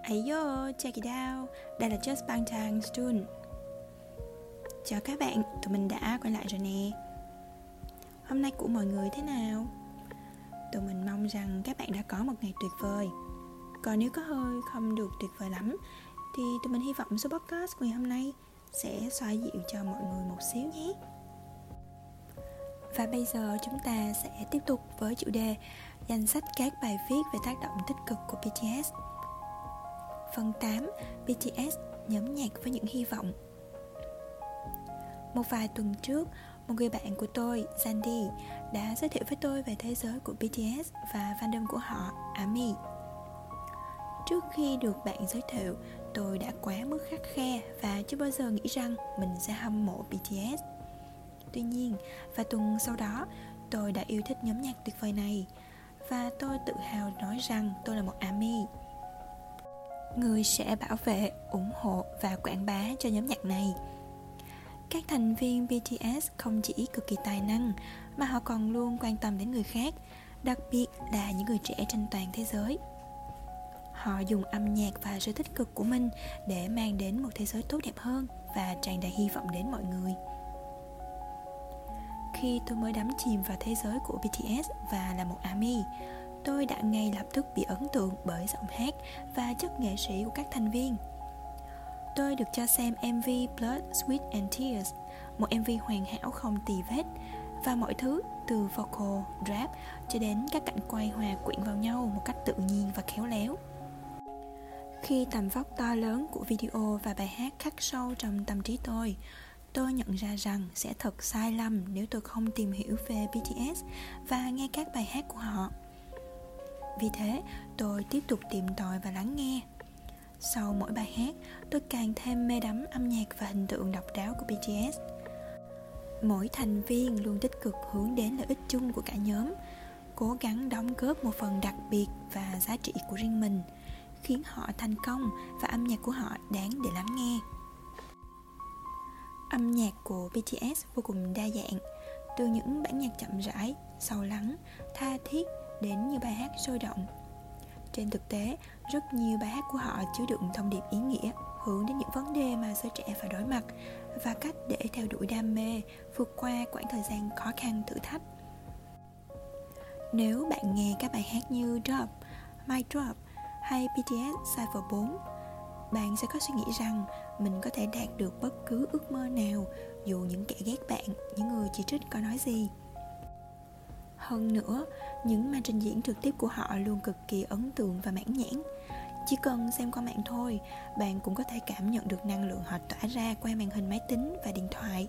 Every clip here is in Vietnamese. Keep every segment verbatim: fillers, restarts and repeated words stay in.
Ayo, check it out. Đây là Just Bangtan Stun. Chào các bạn, tụi mình đã quay lại rồi nè. Hôm nay của mọi người thế nào? Tụi mình mong rằng các bạn đã có một ngày tuyệt vời. Còn nếu có hơi không được tuyệt vời lắm thì tụi mình hy vọng số podcast của ngày hôm nay sẽ xoa dịu cho mọi người một xíu nhé. Và bây giờ chúng ta sẽ tiếp tục với chủ đề danh sách các bài viết về tác động tích cực của bê tê ét. Phần tám, bê tê ét, nhóm nhạc với những hy vọng. Một vài tuần trước, một người bạn của tôi, Sandy, đã giới thiệu với tôi về thế giới của bê tê ét và fandom của họ, ARMY. Trước khi được bạn giới thiệu, tôi đã quá mức khắt khe và chưa bao giờ nghĩ rằng mình sẽ hâm mộ bê tê ét. Tuy nhiên, vài tuần sau đó, tôi đã yêu thích nhóm nhạc tuyệt vời này và tôi tự hào nói rằng tôi là một ARMY, người sẽ bảo vệ, ủng hộ và quảng bá cho nhóm nhạc này. Các thành viên bê tê ét không chỉ cực kỳ tài năng mà họ còn luôn quan tâm đến người khác, đặc biệt là những người trẻ trên toàn thế giới. Họ dùng âm nhạc và sự tích cực của mình để mang đến một thế giới tốt đẹp hơn và tràn đầy hy vọng đến mọi người. Khi tôi mới đắm chìm vào thế giới của bê tê ét và là một ARMY, tôi đã ngay lập tức bị ấn tượng bởi giọng hát và chất nghệ sĩ của các thành viên. Tôi được cho xem em vê Blood, Sweat and Tears, một em vê hoàn hảo không tì vết, và mọi thứ từ vocal, rap cho đến các cảnh quay hòa quyện vào nhau một cách tự nhiên và khéo léo. Khi tầm vóc to lớn của video và bài hát khắc sâu trong tâm trí tôi, tôi nhận ra rằng sẽ thật sai lầm nếu tôi không tìm hiểu về bê tê ét và nghe các bài hát của họ. Vì thế, tôi tiếp tục tìm tòi và lắng nghe. Sau mỗi bài hát, tôi càng thêm mê đắm âm nhạc và hình tượng độc đáo của bê tê ét. Mỗi thành viên luôn tích cực hướng đến lợi ích chung của cả nhóm, cố gắng đóng góp một phần đặc biệt và giá trị của riêng mình, khiến họ thành công và âm nhạc của họ đáng để lắng nghe. Âm nhạc của bê tê ét vô cùng đa dạng, từ những bản nhạc chậm rãi, sâu lắng, tha thiết đến nhiều bài hát sôi động. Trên thực tế, rất nhiều bài hát của họ chứa đựng thông điệp ý nghĩa, hướng đến những vấn đề mà giới trẻ phải đối mặt và cách để theo đuổi đam mê, vượt qua quãng thời gian khó khăn thử thách. Nếu bạn nghe các bài hát như Drop, My Drop hay bê tê ét Cypher bốn, bạn sẽ có suy nghĩ rằng mình có thể đạt được bất cứ ước mơ nào dù những kẻ ghét bạn, những người chỉ trích có nói gì. Hơn nữa, những màn trình diễn trực tiếp của họ luôn cực kỳ ấn tượng và mãn nhãn. Chỉ cần xem qua mạng thôi, bạn cũng có thể cảm nhận được năng lượng họ tỏa ra qua màn hình máy tính và điện thoại.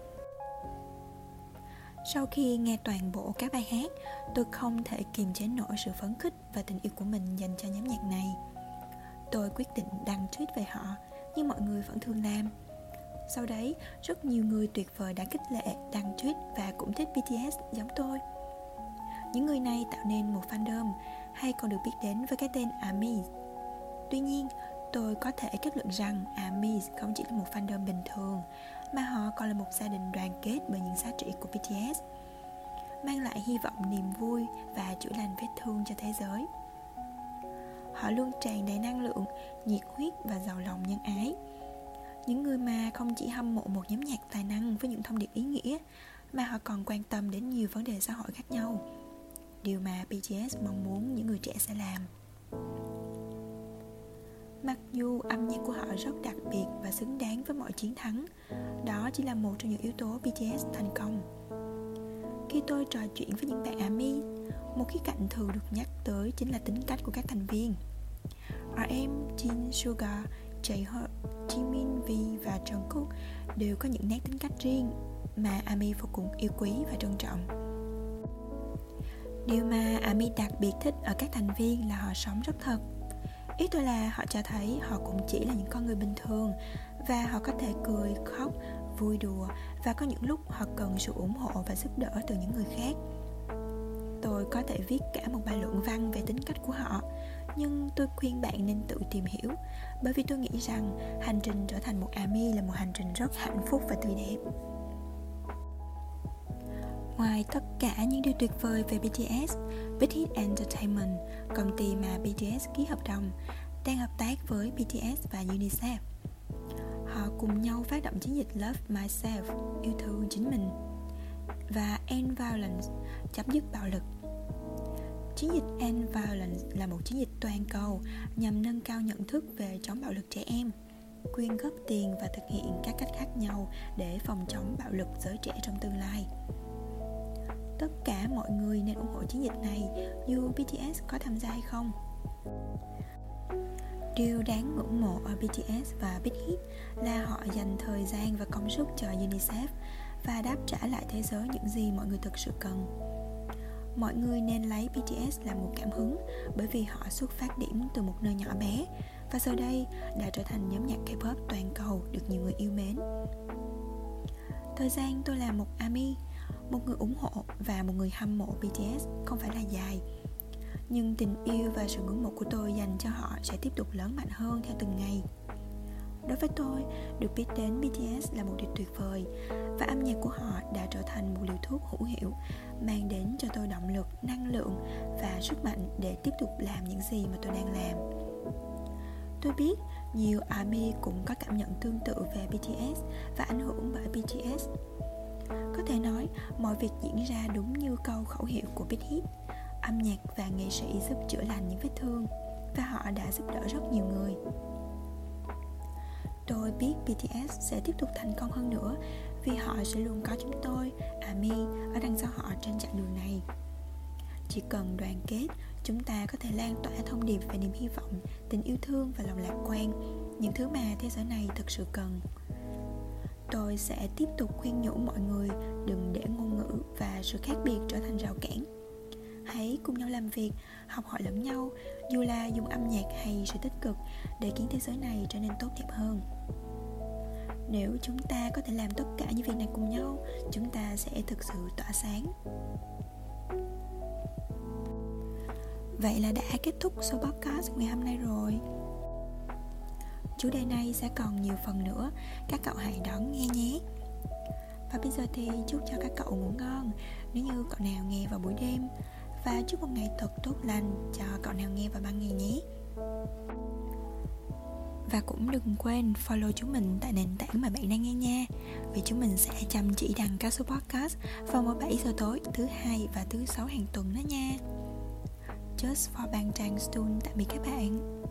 Sau khi nghe toàn bộ các bài hát, tôi không thể kiềm chế nổi sự phấn khích và tình yêu của mình dành cho nhóm nhạc này. Tôi quyết định đăng tweet về họ, như mọi người vẫn thường làm. Sau đấy, rất nhiều người tuyệt vời đã khích lệ, đăng tweet và cũng thích bê tê ét giống tôi. Những người này tạo nên một fandom, hay còn được biết đến với cái tên ARMY. Tuy nhiên, tôi có thể kết luận rằng ARMY không chỉ là một fandom bình thường, mà họ còn là một gia đình đoàn kết bởi những giá trị của bê tê ét, mang lại hy vọng, niềm vui và chữa lành vết thương cho thế giới. Họ luôn tràn đầy năng lượng, nhiệt huyết và giàu lòng nhân ái. Những người mà không chỉ hâm mộ một nhóm nhạc tài năng với những thông điệp ý nghĩa, mà họ còn quan tâm đến nhiều vấn đề xã hội khác nhau. Điều mà bê tê ét mong muốn những người trẻ sẽ làm. Mặc dù âm nhạc của họ rất đặc biệt và xứng đáng với mọi chiến thắng, đó chỉ là một trong những yếu tố bê tê ét thành công. Khi tôi trò chuyện với những bạn ARMY, một khía cạnh thường được nhắc tới chính là tính cách của các thành viên. rờ em, Jin, Suga, J-Hope, Jimin, V và Jungkook đều có những nét tính cách riêng mà ARMY vô cùng yêu quý và trân trọng. Điều mà ARMY đặc biệt thích ở các thành viên là họ sống rất thật. Ý tôi là họ cho thấy họ cũng chỉ là những con người bình thường, và họ có thể cười, khóc, vui đùa, và có những lúc họ cần sự ủng hộ và giúp đỡ từ những người khác. Tôi có thể viết cả một bài luận văn về tính cách của họ, nhưng tôi khuyên bạn nên tự tìm hiểu, bởi vì tôi nghĩ rằng hành trình trở thành một ARMY là một hành trình rất hạnh phúc và tươi đẹp. Ngoài tất cả những điều tuyệt vời về bê tê ét, Big Hit Entertainment, công ty mà bê tê ét ký hợp đồng, đang hợp tác với bê tê ét và UNICEF. Họ cùng nhau phát động chiến dịch Love Myself, yêu thương chính mình, và End Violence, chấm dứt bạo lực. Chiến dịch End Violence là một chiến dịch toàn cầu nhằm nâng cao nhận thức về chống bạo lực trẻ em, quyên góp tiền và thực hiện các cách khác nhau để phòng chống bạo lực giới trẻ trong tương lai. Tất cả mọi người nên ủng hộ chiến dịch này, dù bê tê ét có tham gia hay không. Điều đáng ngưỡng mộ ở bê tê ét và Big Hit là họ dành thời gian và công sức cho UNICEF và đáp trả lại thế giới những gì mọi người thực sự cần. Mọi người nên lấy bê tê ét làm một cảm hứng, bởi vì họ xuất phát điểm từ một nơi nhỏ bé và giờ đây đã trở thành nhóm nhạc K-pop toàn cầu được nhiều người yêu mến. Thời gian tôi là một ARMY, một người ủng hộ và một người hâm mộ bê tê ét không phải là dài, nhưng tình yêu và sự ngưỡng mộ của tôi dành cho họ sẽ tiếp tục lớn mạnh hơn theo từng ngày. Đối với tôi, được biết đến bê tê ét là một điều tuyệt vời, và âm nhạc của họ đã trở thành một liều thuốc hữu hiệu, mang đến cho tôi động lực, năng lượng và sức mạnh để tiếp tục làm những gì mà tôi đang làm. Tôi biết nhiều ARMY cũng có cảm nhận tương tự về bê tê ét và ảnh hưởng bởi bê tê ét. Có thể nói, mọi việc diễn ra đúng như câu khẩu hiệu của Big Hit: âm nhạc và nghệ sĩ giúp chữa lành những vết thương, và họ đã giúp đỡ rất nhiều người. Tôi biết bê tê ét sẽ tiếp tục thành công hơn nữa, vì họ sẽ luôn có chúng tôi, ARMY, ở đằng sau họ trên chặng đường này. Chỉ cần đoàn kết, chúng ta có thể lan tỏa thông điệp về niềm hy vọng, tình yêu thương và lòng lạc quan, những thứ mà thế giới này thực sự cần. Tôi sẽ tiếp tục khuyên nhủ mọi người đừng để ngôn ngữ và sự khác biệt trở thành rào cản. Hãy cùng nhau làm việc, học hỏi lẫn nhau, dù là dùng âm nhạc hay sự tích cực, để khiến thế giới này trở nên tốt đẹp hơn. Nếu chúng ta có thể làm tất cả những việc này cùng nhau, chúng ta sẽ thực sự tỏa sáng. Vậy là đã kết thúc số podcast ngày hôm nay rồi. Chủ đề này sẽ còn nhiều phần nữa, các cậu hãy đón nghe nhé. Và bây giờ thì chúc cho các cậu ngủ ngon nếu như cậu nào nghe vào buổi đêm, và chúc một ngày thật tốt lành cho cậu nào nghe vào ban ngày nhé. Và cũng đừng quên follow chúng mình tại nền tảng mà bạn đang nghe nha, vì chúng mình sẽ chăm chỉ đăng các số podcast vào mỗi bảy giờ tối thứ hai và thứ sáu hàng tuần đó nha. Just for Bang Trang Stone, tạm biệt các bạn.